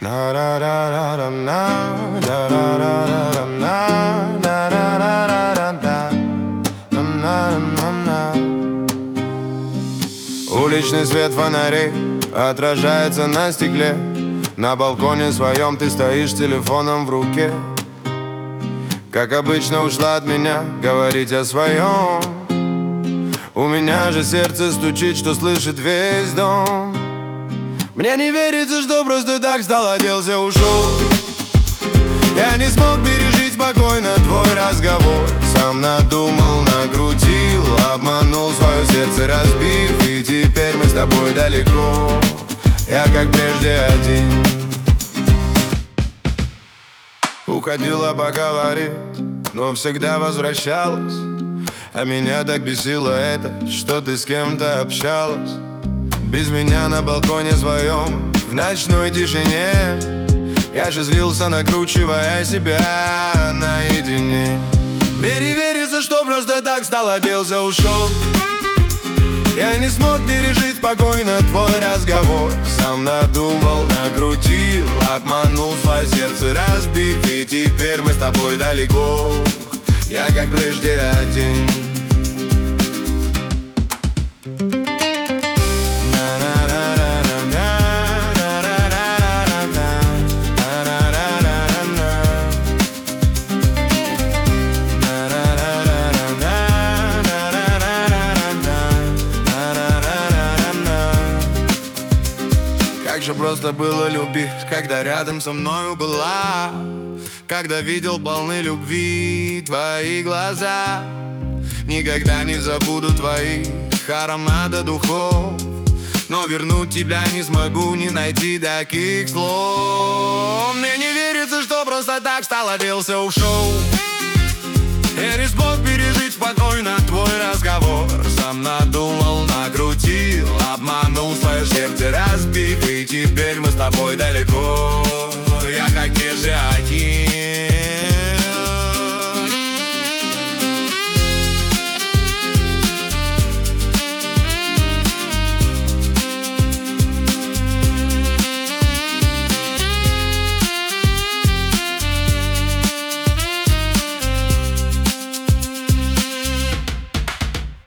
Уличный свет фонарей отражается на стекле. На балконе своем ты стоишь с телефоном в руке. Как обычно ушла от меня говорить о своем. У меня же сердце стучит, что слышит весь дом. Мне не верится, что просто так встал, оделся, ушел. Я не смог пережить спокойно твой разговор. Сам надумал, накрутил, обманул свое сердце, разбив. И теперь мы с тобой далеко. Я как прежде один. Уходила поговорить, но всегда возвращалась. А меня так бесило это, что ты с кем-то общалась. Без меня на балконе своем, в ночной тишине. Я же злился, накручивая себя наедине. Мне не верится, что просто так встал, оделся, ушел. Я не смог пережить спокойно твой разговор. Сам надумал, накрутил, обманул свое сердце, разбив. И теперь мы с тобой далеко. Я как прежде один. Как же просто было любить, когда рядом со мною была. Когда видел полны любви твои глаза. Никогда не забуду твоих аромата духов. Но вернуть тебя не смогу, не найти таких слов. Мне не верится, что просто так встал, оделся, ушел. Я не смог пережить спокойно твой разговор. Сам надумал,